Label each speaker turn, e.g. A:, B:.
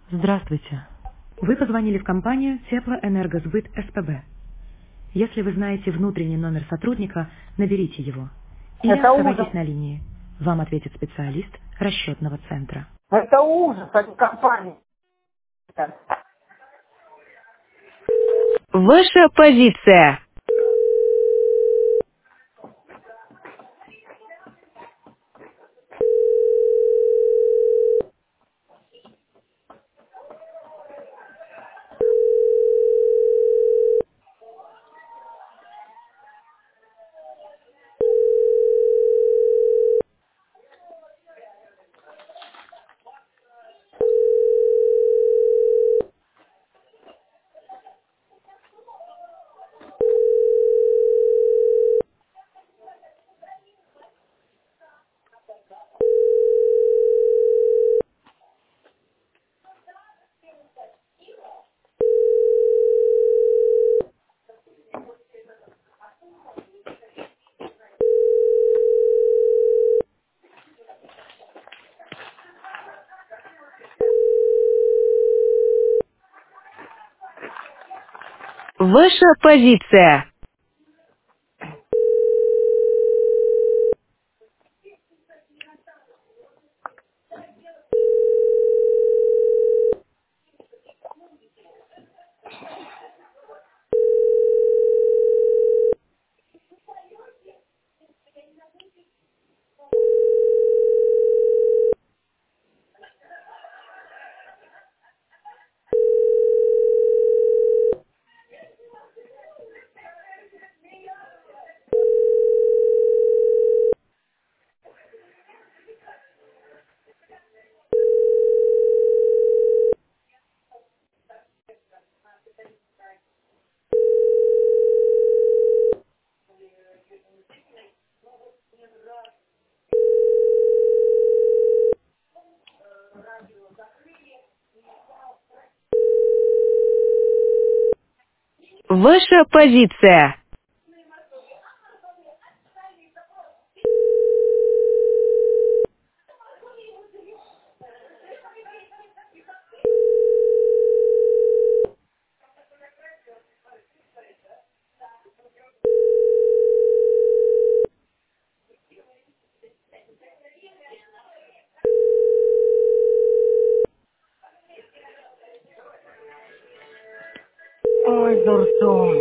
A: Здравствуйте. Вы позвонили в компанию Теплоэнергосбыт СПБ. Если вы знаете внутренний номер сотрудника, наберите его. Или
B: Это ужас.
A: оставайтесь на линии. Вам ответит специалист расчетного центра.
B: Это ужас, а не компания.
A: Ваша позиция. Ваша позиция. Ваша позиция.
B: Ой, дурдом.